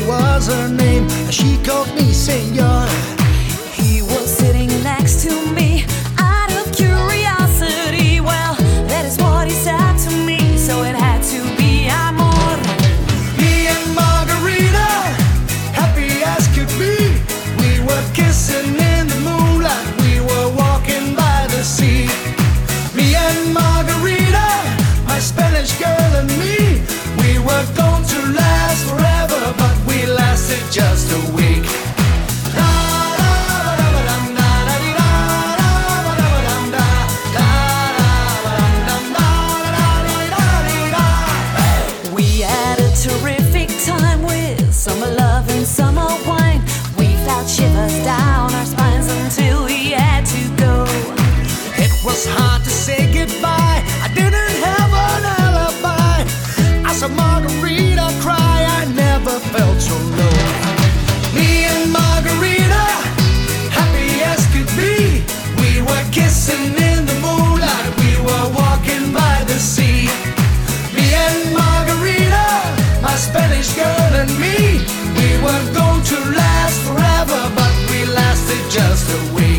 was her name. She called me senora. He was sitting next to me out of curiosity. Well, that is what he said to me, so it had to be amor. Me and Margarita, happy as could be. We were kissing in the moonlight. We were walking by the sea. Me and Margarita, my Spanish girl and me. We were going to last forever, but we lasted just a week. We had a terrific time with summer love and summer wine. We felt shivers down our spines until we had to go. It was hard to say goodbye. I didn't have an alibi. I saw Margarita cry. I never felt so low. Me and Margarita, happy as could be. We were kissing in the moonlight. We were walking by the sea. Me and Margarita, my Spanish girl and me. We were going to last forever, but we lasted just a week.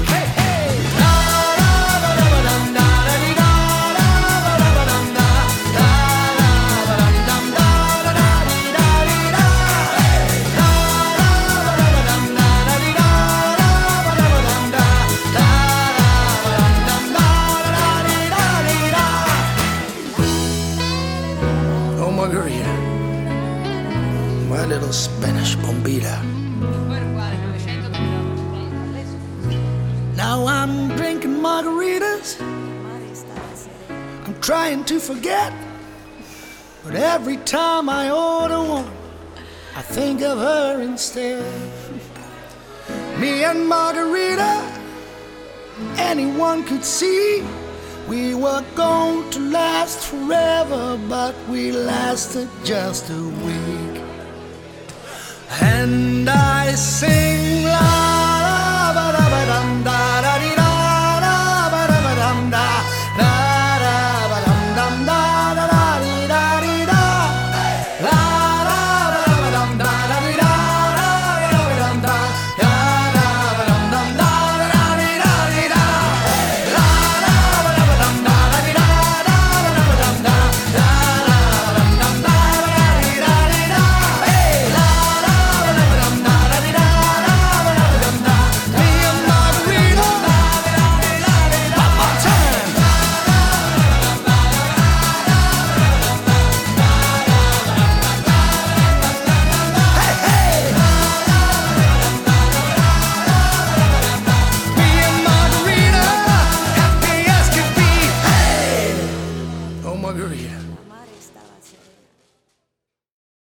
Oh, Margarita, my little Spanish bombita. Now I'm drinking margaritas. I'm trying to forget, but every time I order one, I think of her instead. Me and Margarita, anyone could see. We were going to last forever, but we lasted just a week. And I sing